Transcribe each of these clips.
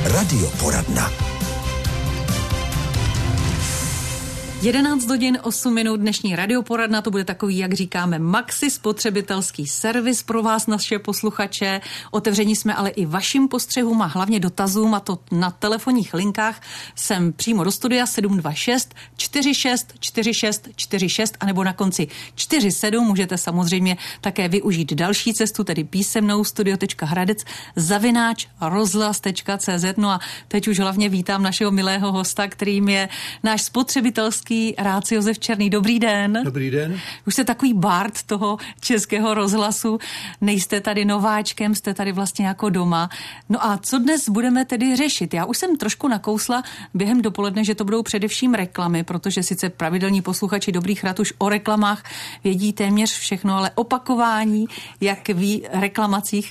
Radioporadna. 11 hodin 8 minut dnešní radioporadna, to bude takový, jak říkáme, maxi spotřebitelský servis pro vás, naše posluchače. Otevření jsme ale i vašim postřehům a hlavně dotazům, a to na telefonních linkách sem přímo do studia 726 46 46 46 anebo na konci 47. Můžete samozřejmě také využít další cestu, tedy písemnou studio.hradec@rozhlas.cz. No a teď už hlavně vítám našeho milého hosta, kterým je náš spotřebitelský rádce Josef Černý. Dobrý den. Dobrý den. Už jste takový bard toho Českého rozhlasu, nejste tady nováčkem, jste tady vlastně jako doma. No a co dnes budeme tedy řešit? Já už jsem trošku nakousla během dopoledne, že to budou především reklamy, protože sice pravidelní posluchači Dobrých rad už o reklamách vědí téměř všechno, ale opakování, jak ví, reklamacích,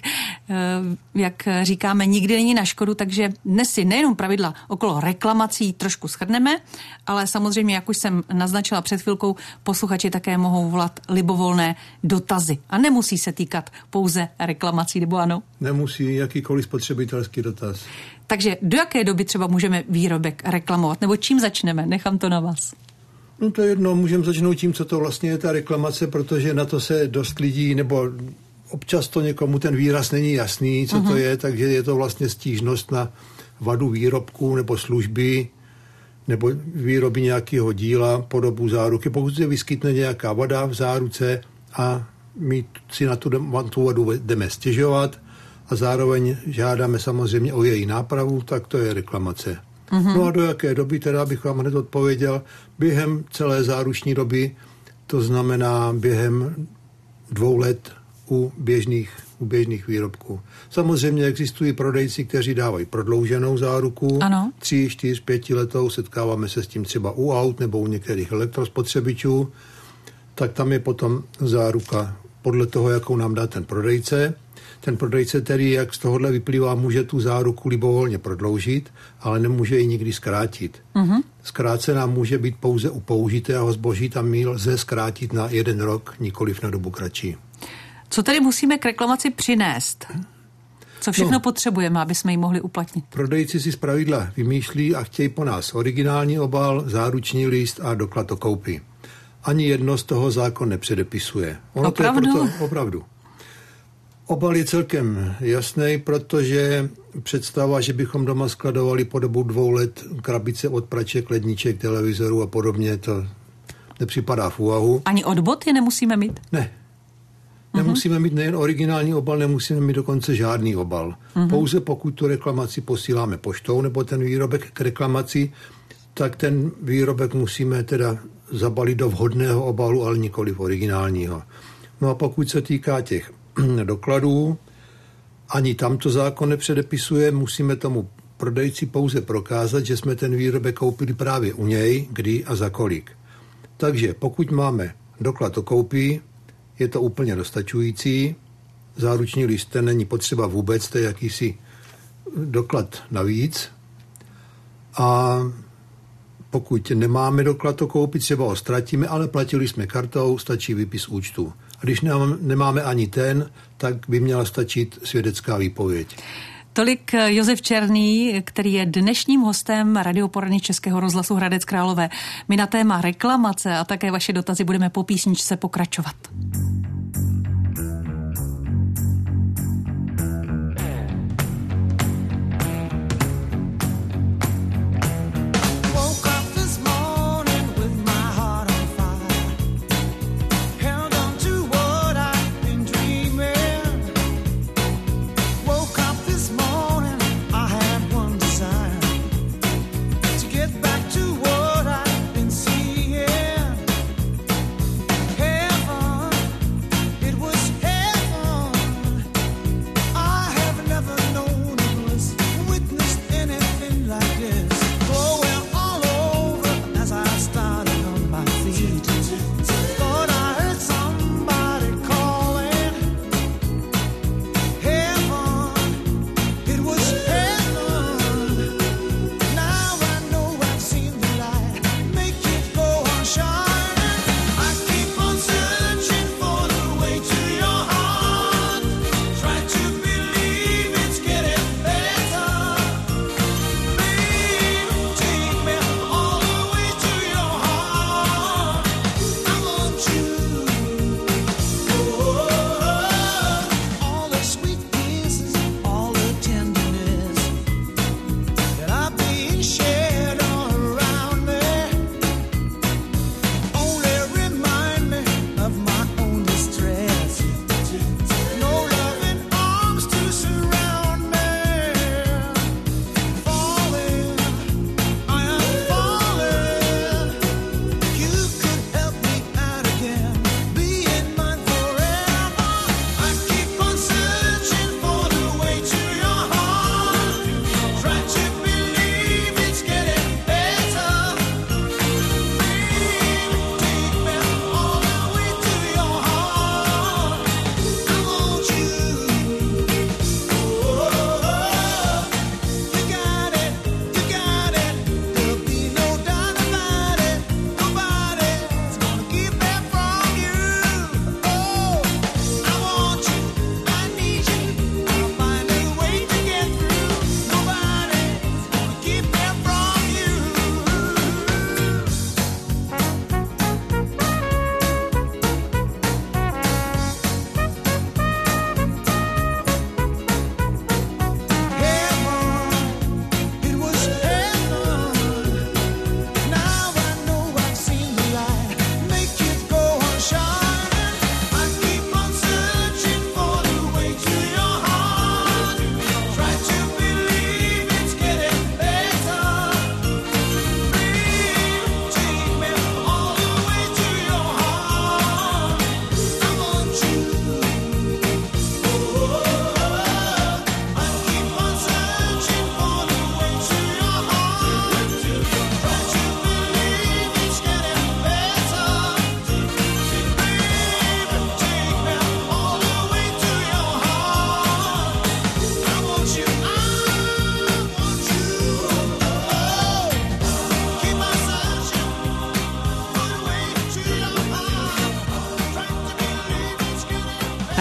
jak říkáme, nikdy není na škodu, takže dnes si nejenom pravidla okolo reklamací trošku shrneme, ale samozřejmě, jak už jsem naznačila před chvilkou, posluchači také mohou volat libovolné dotazy. A nemusí se týkat pouze reklamací, nebo ano? Nemusí, jakýkoliv spotřebitelský dotaz. Takže do jaké doby třeba můžeme výrobek reklamovat? Nebo čím začneme? Nechám to na vás. No to je jedno, můžeme začnout tím, co to vlastně je ta reklamace, protože na to se dost lidí, nebo občas to někomu ten výraz není jasný, co to je, takže je to vlastně stížnost na vadu výrobku nebo služby, nebo výroby nějakého díla po dobu záruky. Pokud se vyskytne nějaká vada v záruce a my si na tu vadu jdeme stěžovat a zároveň žádáme samozřejmě o její nápravu, tak to je reklamace. No a do jaké doby, teda bych vám hned odpověděl, během celé záruční doby, to znamená během 2 let u běžných výrobků. Samozřejmě existují prodejci, kteří dávají prodlouženou záruku, ano. 3, 4, 5 letou, setkáváme se s tím třeba u aut nebo u některých elektrospotřebičů, tak tam je potom záruka podle toho, jakou nám dá ten prodejce. Ten prodejce tedy, jak z tohohle vyplývá, může tu záruku libovolně prodloužit, ale nemůže ji nikdy zkrátit. Zkrácená může být pouze u použitého zboží, tam ji lze zkrátit na 1 rok, nikoliv na dobu kratší. Co tedy musíme k reklamaci přinést? Co všechno potřebujeme, aby jsme ji mohli uplatnit? Prodejci si zpravidla vymýšlí a chtějí po nás originální obal, záruční list a doklad o koupi. Ani jedno z toho zákon nepředepisuje. Opravdu? To je proto, opravdu. Obal je celkem jasný, protože představa, že bychom doma skladovali po dobu 2 let krabice od praček, ledniček, televizorů a podobně, to nepřipadá v úvahu. Ani od boty nemusíme mít? Ne. Nemusíme mít nejen originální obal, nemusíme mít dokonce žádný obal. Pouze pokud tu reklamaci posíláme poštou nebo ten výrobek k reklamaci, tak ten výrobek musíme teda zabalit do vhodného obalu, ale nikoliv originálního. No a pokud se týká těch dokladů, ani tamto zákon nepředepisuje, musíme tomu prodejci pouze prokázat, že jsme ten výrobek koupili právě u něj, kdy a za kolik. Takže pokud máme doklad o koupi, je to úplně dostačující. Záruční list ten není potřeba vůbec, to je jakýsi doklad navíc. A pokud nemáme doklad o koupi, třeba ho ztratíme, ale platili jsme kartou, stačí výpis účtu. A když nemáme ani ten, tak by měla stačit svědecká výpověď. Tolik Josef Černý, který je dnešním hostem radioporadny Českého rozhlasu Hradec Králové. My na téma reklamace a také vaše dotazy budeme po písničce pokračovat.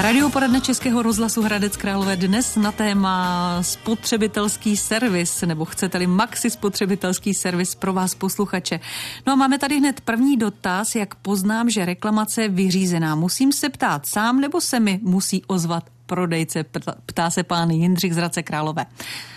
Radioporadna Českého rozhlasu Hradec Králové dnes na téma spotřebitelský servis, nebo chcete-li maxi spotřebitelský servis pro vás posluchače. No a máme tady hned první dotaz, jak poznám, že reklamace je vyřízená. Musím se ptát sám, nebo se mi musí ozvat prodejce, ptá se pán Jindřich z Hradce Králové.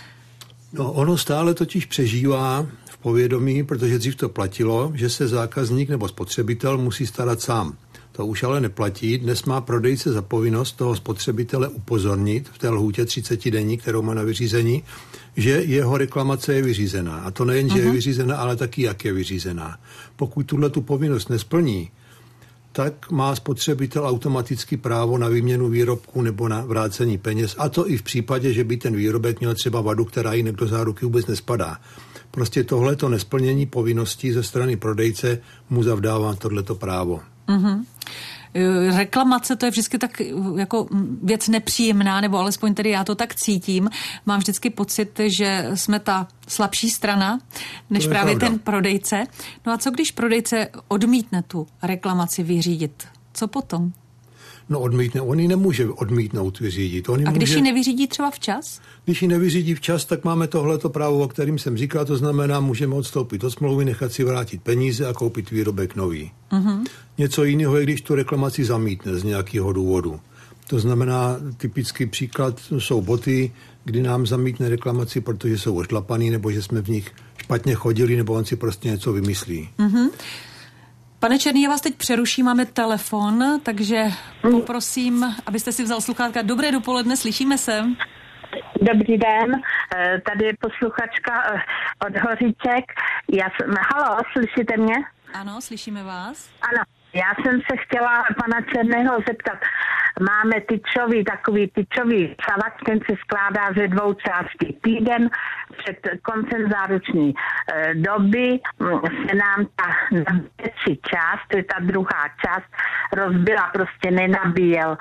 No, ono stále totiž přežívá v povědomí, protože dřív to platilo, že se zákazník nebo spotřebitel musí starat sám. To už ale neplatí. Dnes má prodejce za povinnost toho spotřebitele upozornit v té lhůtě 30 denní, kterou má na vyřízení, že jeho reklamace je vyřízená. A to nejen, že je vyřízená, ale taky, jak je vyřízená. Pokud tu povinnost nesplní, tak má spotřebitel automaticky právo na výměnu výrobku nebo na vrácení peněz. A to i v případě, že by ten výrobek měl třeba vadu, která jinak do záruky vůbec nespadá. Prostě tohleto nesplnění povinností ze strany prodejce mu zavdává tohleto právo. Mm-hmm. Reklamace, to je vždycky tak jako věc nepříjemná, nebo alespoň tedy já to tak cítím. Mám vždycky pocit, že jsme ta slabší strana, než právě pravda. Ten prodejce. No a co když prodejce odmítne tu reklamaci vyřídit? Co potom? No odmítne, on ji nemůže odmítnout vyřídit. A když ji nevyřídí třeba včas? Když ji nevyřídí včas, tak máme tohleto právo, o kterém jsem říkal, to znamená, můžeme odstoupit od smlouvy, nechat si vrátit peníze a koupit výrobek nový. Uh-huh. Něco jiného je, když tu reklamaci zamítne z nějakého důvodu. To znamená, typický příklad jsou boty, kdy nám zamítne reklamaci, protože jsou ošlapaný, nebo že jsme v nich špatně chodili, nebo on si prostě něco vymyslí. Uh-huh. Pane Černý, já vás teď přeruším, máme telefon, takže poprosím, abyste si vzal sluchátka. Dobré dopoledne, slyšíme se. Dobrý den, tady je posluchačka od Hoříček. Haló, slyšíte mě? Ano, slyšíme vás. Ano, já jsem se chtěla pana Černého zeptat. Máme takový tyčový savač, ten se skládá ze 2 částí. Týden před koncem záruční doby se nám ta nabíjecí část, to je ta druhá část, rozbila, prostě nenabíjel.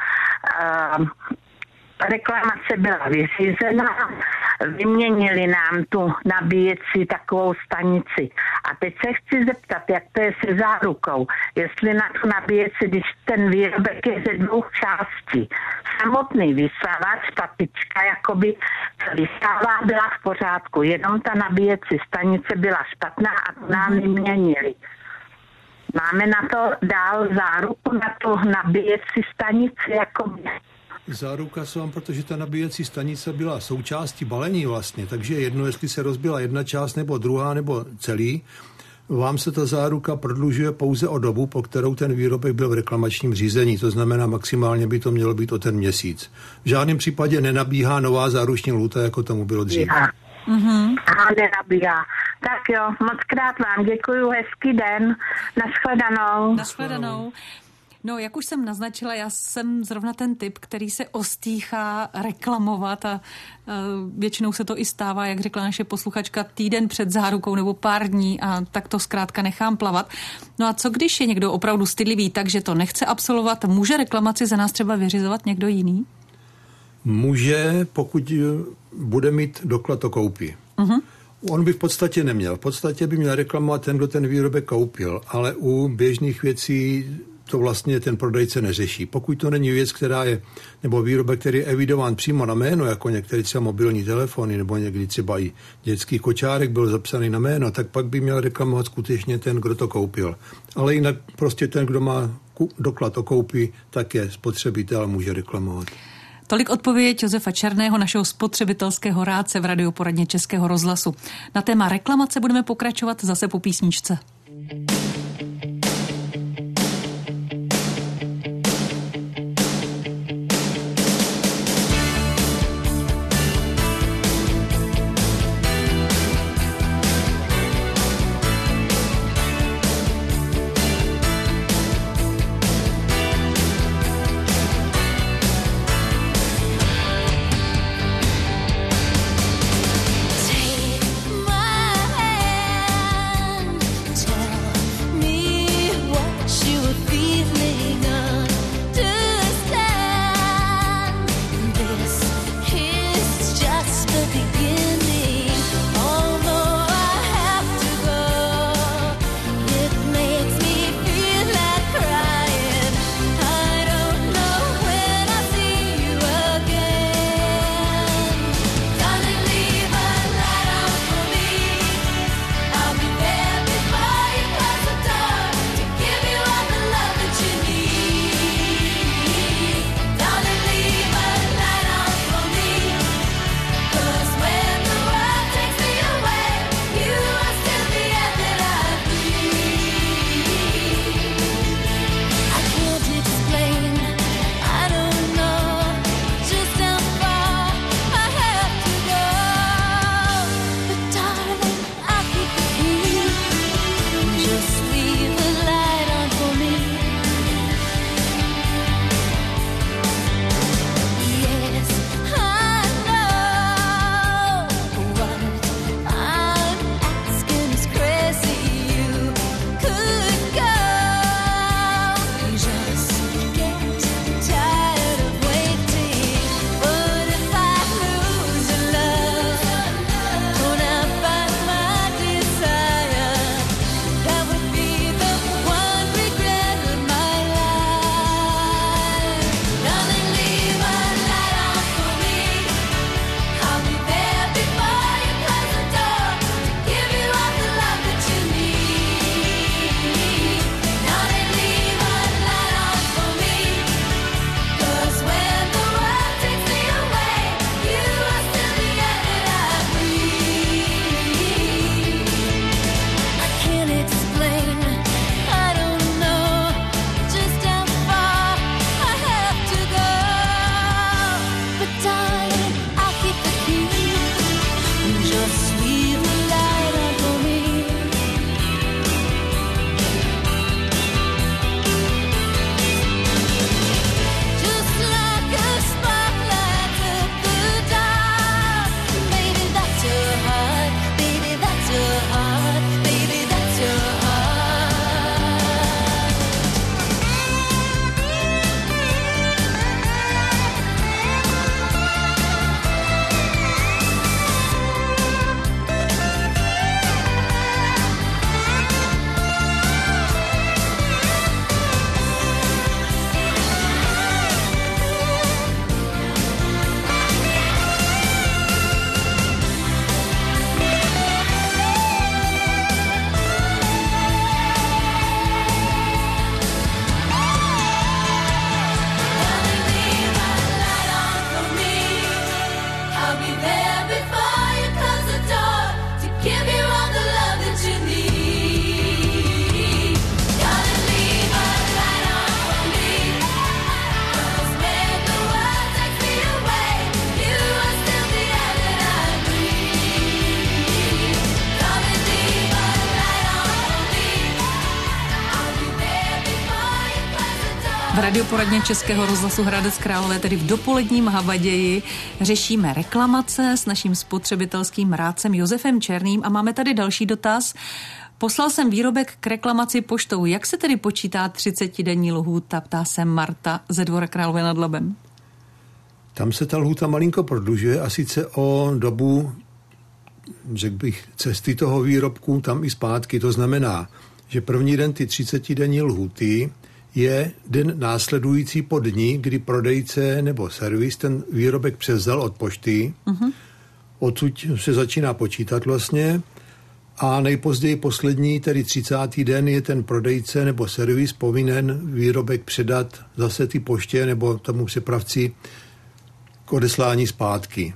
Reklamace byla vyřízená, vyměnili nám tu nabíjecí takovou stanici. A teď se chci zeptat, jak to je se zárukou. Jestli na tu nabíjecí, když ten výrobek je ze 2 částí. Samotný vysávač, ta tyčka jakoby vysává, byla v pořádku. Jenom ta nabíjecí stanice byla špatná a to nám vyměnili. Máme na to dál záruku na tu nabíjecí stanici jakoby. Záruka se vám, protože ta nabíjecí stanice byla součástí balení vlastně, takže jedno, jestli se rozbila jedna část nebo druhá nebo celý, vám se ta záruka prodlužuje pouze o dobu, po kterou ten výrobek byl v reklamačním řízení, to znamená maximálně by to mělo být o ten měsíc. V žádném případě nenabíhá nová záruční lhůta, jako tomu bylo dřív. A nenabíhá. Tak jo, moc krát vám děkuju, hezký den, nashledanou. Nashledanou. No, jak už jsem naznačila, já jsem zrovna ten typ, který se ostýchá reklamovat a většinou se to i stává, jak řekla naše posluchačka, týden před zárukou nebo pár dní a tak to zkrátka nechám plavat. No a co když je někdo opravdu stydlivý, takže to nechce absolvovat, může reklamaci za nás třeba vyřizovat někdo jiný? Může, pokud bude mít doklad o koupi. Uh-huh. On by v podstatě neměl. V podstatě by měl reklamovat ten, kdo ten výrobek koupil, ale u běžných věcí to vlastně ten prodejce neřeší. Pokud to není věc, která je, nebo výrobek, který je evidován přímo na jméno, jako některé třeba mobilní telefony, nebo někdy třeba i dětský kočárek byl zapsaný na jméno, tak pak by měl reklamovat skutečně ten, kdo to koupil. Ale jinak prostě ten, kdo má doklad o koupi, tak je spotřebitel, může reklamovat. Tolik odpověď Josefa Černého, našeho spotřebitelského rádce v Radioporadně Českého rozhlasu. Na téma reklamace budeme pokračovat zase po písničce. Take my hand, tell V radioporadně Českého rozhlasu Hradec Králové, tedy v dopoledním Havaději, řešíme reklamace s naším spotřebitelským rádcem Josefem Černým a máme tady další dotaz. Poslal jsem výrobek k reklamaci poštou. Jak se tedy počítá 30denní lhůta, ptá se Marta ze Dvora Králové nad Labem. Tam se ta lhůta malinko prodlužuje a sice o dobu, řekl bych, cesty toho výrobku tam i zpátky. To znamená, že první den ty 30denní lhůty je den následující po dni, kdy prodejce nebo servis ten výrobek převzal od pošty. Odsud se začíná počítat vlastně a nejpozději poslední, tedy 30. den, je ten prodejce nebo servis povinen výrobek předat zase ty poště nebo tomu přepravci k odeslání zpátky.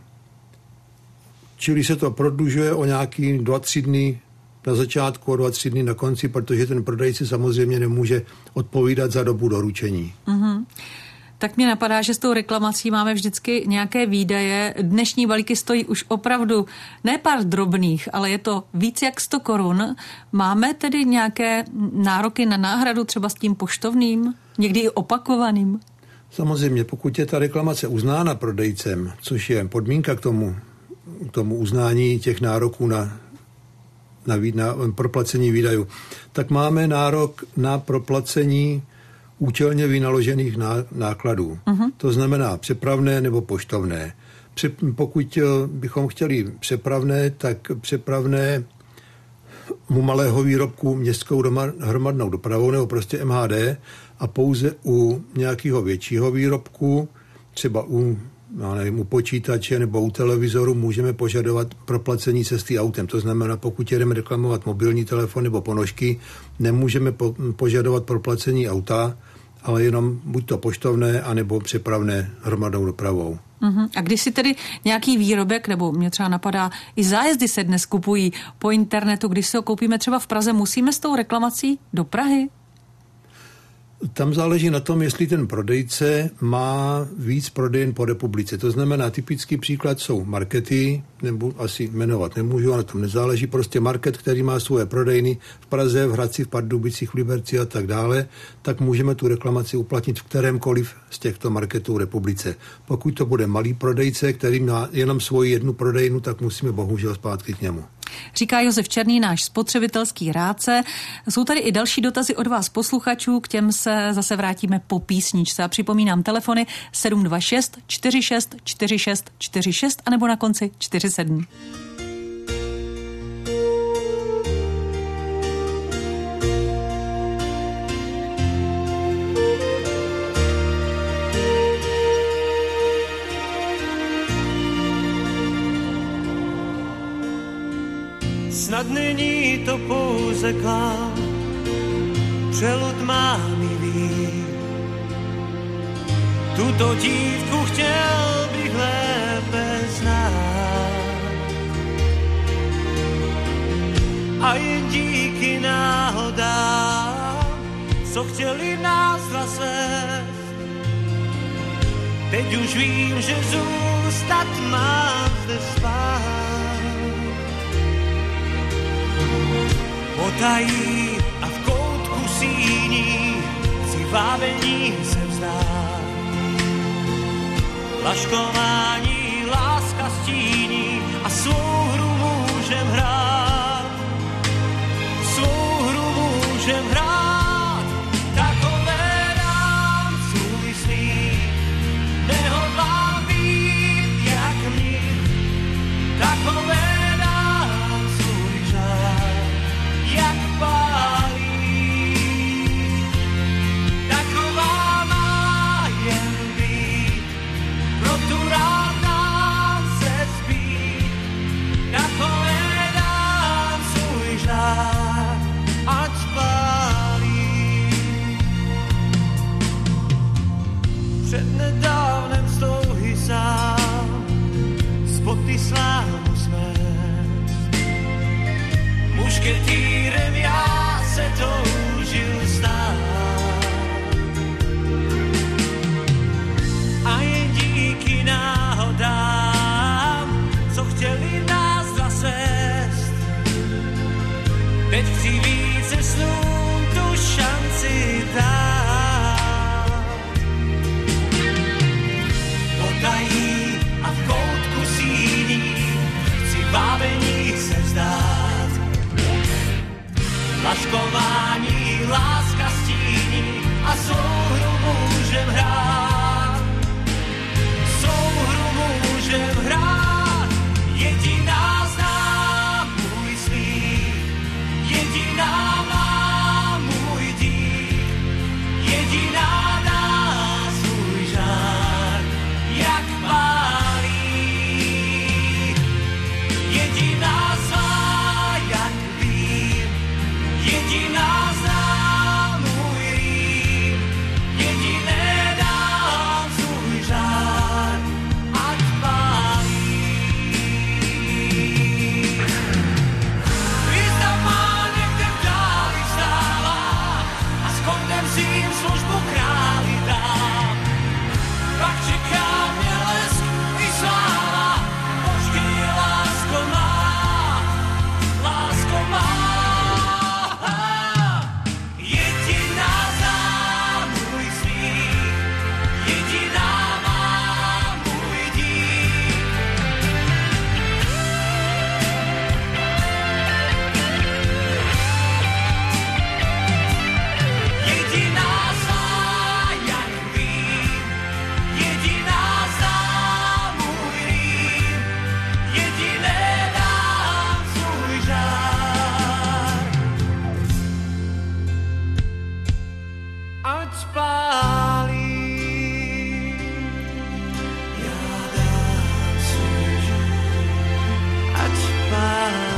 Čili se to prodlužuje o nějaký 2-3 dny na začátku a 2-3 dny na konci, protože ten prodejce samozřejmě nemůže odpovídat za dobu doručení. Tak mě napadá, že s tou reklamací máme vždycky nějaké výdaje. Dnešní balíky stojí už opravdu ne pár drobných, ale je to víc jak 100 korun. Máme tedy nějaké nároky na náhradu třeba s tím poštovným, někdy i opakovaným? Samozřejmě, pokud je ta reklamace uznána prodejcem, což je podmínka k tomu uznání těch nároků na proplacení výdajů, tak máme nárok na proplacení účelně vynaložených nákladů. To znamená přepravné nebo poštovné. Pokud bychom chtěli přepravné, tak přepravné u malého výrobku městskou hromadnou dopravou nebo prostě MHD a pouze u nějakého většího výrobku, třeba u počítače nebo u televizoru můžeme požadovat proplacení cesty autem. To znamená, pokud jedeme reklamovat mobilní telefon nebo ponožky, nemůžeme požadovat proplacení auta, ale jenom buď to poštovné, anebo přepravné hromadnou dopravou. A když si tedy nějaký výrobek, nebo mě třeba napadá, i zájezdy se dnes kupují po internetu, když si ho koupíme třeba v Praze, musíme s tou reklamací do Prahy? Tam záleží na tom, jestli ten prodejce má víc prodejen po republice. To znamená, typický příklad jsou markety, nebo asi jmenovat nemůžu, ale tam nezáleží. Prostě market, který má svoje prodejny v Praze, v Hradci, v Pardubicích, v Liberci a tak dále, tak můžeme tu reklamaci uplatnit v kterémkoliv z těchto marketů v republice. Pokud to bude malý prodejce, který má jenom svoji jednu prodejnu, tak musíme bohužel zpátky k němu. Říká Josef Černý, náš spotřebitelský rádce. Jsou tady i další dotazy od vás posluchačů, k těm se zase vrátíme po písničce. A připomínám telefony 726 46 46 46 anebo na konci 47. Snad není to pouze klám, přelud má milý. Tuto dívku chtěl bych lépe znát. A jen díky náhodám, co chtěli nás svést. Teď už vím, že zůstat mám zde spát. Potají a v koutku síní si vábení se vzdá. Laškování láska stíní a svou hru můžem hrát. Svou hru můžem hrát. Takové dám svůj smích, nehodlám být jak mě. Takové jak pálí, taková má jen být, pro tu rád dám se zbít, takové dám svůj žár, ať pálí. Přednedávnem z touhy sám, z boty slámu jsme. Mušketýrem já se toužil stát. A jen díky náhodám, co chtěli nás zasést. Teď chci více snům tu šanci dát. Laškování, láska stíní a souhru můžem hrát. Souhru můžem hrát, jediná zná můj smích, jediná má můj dých, jediná dá svůj žár, jak pálí. Jediná svá, jak vím, jediná zná můj rým, jediné dám svůj žár, ať pálí. Hvězda má někde v dáli vstává a s kondem si jim službu králi dám. Pak čeká mě lesk i sláva, počkej, lásko má, lásko má. Jediná zná můj smích, jediná má můj dých. Jediná zná, jak vím, jediná zná můj rým, jediné dám svůj žár. Ať spálí, já dám svůj žár, ať spálí.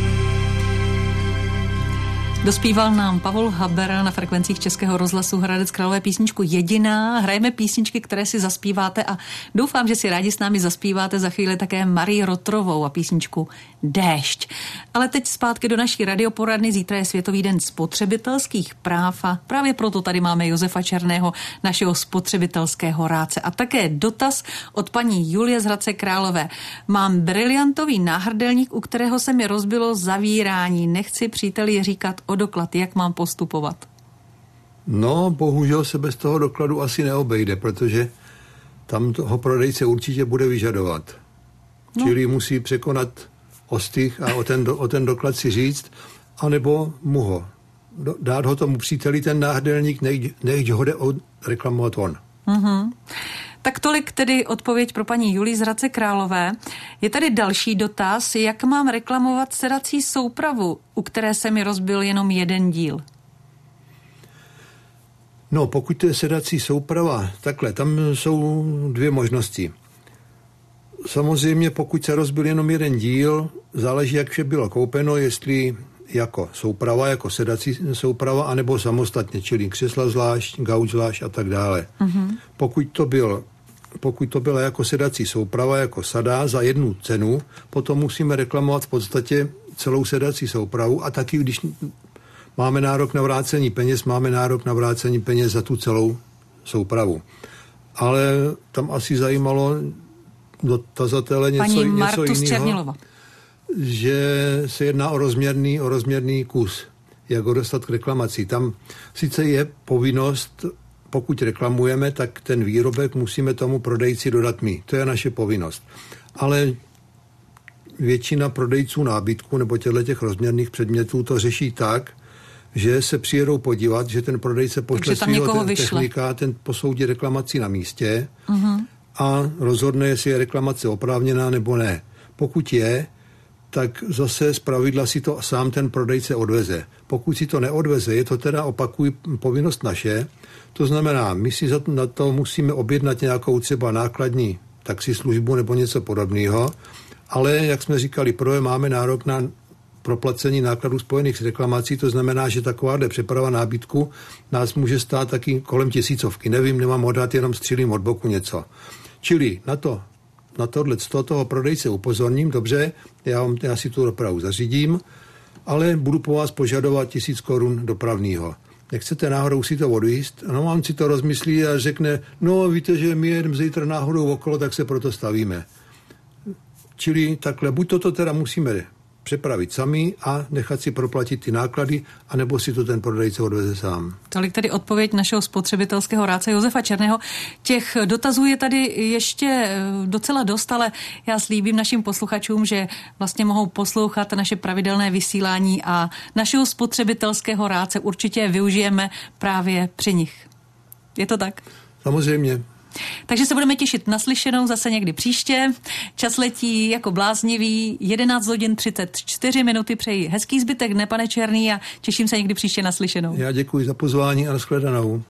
Dospíval nám Pavol Haber na frekvencích Českého rozhlasu Hradec Králové písničku Jediná. Hrajeme písničky, které si zaspíváte a doufám, že si rádi s námi zaspíváte za chvíli také Marii Rotrovou a písničku Déšť. Ale teď zpátky do naší radioporadny. Zítra je Světový den spotřebitelských práv a právě proto tady máme Josefa Černého, našeho spotřebitelského rádce. A také dotaz od paní Julie z Hradce Králové. Mám briliantový náhrdelník, u kterého se mi rozbilo zavírání. Nechci příteli říkat o doklad, jak mám postupovat? No, bohužel se bez toho dokladu asi neobejde, protože tam toho prodejce určitě bude vyžadovat. No. Čili musí překonat ostych a o ten doklad si říct, anebo mu ho dát ho tomu příteli ten náhrdelník, nechť ho jde reklamovat on. Mm-hmm. Tak tolik tedy odpověď pro paní Julii z Hradce Králové. Je tady další dotaz, jak mám reklamovat sedací soupravu, u které se mi rozbil jenom jeden díl? No, pokud to je sedací souprava, takhle, tam jsou dvě možnosti. Samozřejmě, pokud se rozbil jenom jeden díl, záleží, jak vše bylo koupeno, jestli jako souprava, jako sedací souprava, anebo samostatně, čili křesla zvlášť, gauč zvlášť a tak dále. Mm-hmm. Pokud to byla jako sedací souprava, jako sada za jednu cenu, potom musíme reklamovat v podstatě celou sedací soupravu a taky, když máme nárok na vrácení peněz, máme nárok na vrácení peněz za tu celou soupravu. Ale tam asi zajímalo dotazatele něco jiného, že se jedná o rozměrný kus, jak ho dostat k reklamaci. Tam sice je povinnost, pokud reklamujeme, tak ten výrobek musíme tomu prodejci dodat my. To je naše povinnost. Ale většina prodejců nábytku nebo těch rozměrných předmětů to řeší tak, že se přijedou podívat, že ten prodejce pošle svého technika, ten posoudí reklamaci na místě a rozhodne, jestli je reklamace oprávněná nebo ne. Pokud je, tak zase zpravidla si to sám ten prodejce odveze. Pokud si to neodveze, je to teda, opakuj, povinnost naše. To znamená, my si na to musíme objednat nějakou třeba nákladní taxislužbu nebo něco podobného, ale, jak jsme říkali, prvé máme nárok na proplacení nákladů spojených s reklamací, to znamená, že takováhle přeprava nábytku nás může stát taky kolem 1000. Nevím, nemám odhad, jenom střílím od boku něco. Čili na tohle z toho prodejce upozorním, dobře, já si tu dopravu zařídím, ale budu po vás požadovat 1000 korun dopravního. Nechcete náhodou si to odvízt? No, vám si to rozmyslí a řekne, no víte, že my jedeme zítra náhodou okolo, tak se proto stavíme. Čili takhle, buď toto teda musíme přepravit sami a nechat si proplatit ty náklady, anebo si to ten prodejce odveze sám. Tolik tedy odpověď našeho spotřebitelského rádce Josefa Černého. Těch dotazů je tady ještě docela dost, ale já slíbím našim posluchačům, že vlastně mohou poslouchat naše pravidelné vysílání a našeho spotřebitelského rádce určitě využijeme právě při nich. Je to tak? Samozřejmě. Takže se budeme těšit na slyšenou zase někdy příště. Čas letí jako bláznivý, 11 hodin 34 minuty, přeji hezký zbytek dne, pane Černý, a těším se někdy příště na slyšenou. Já děkuji za pozvání a nashledanou.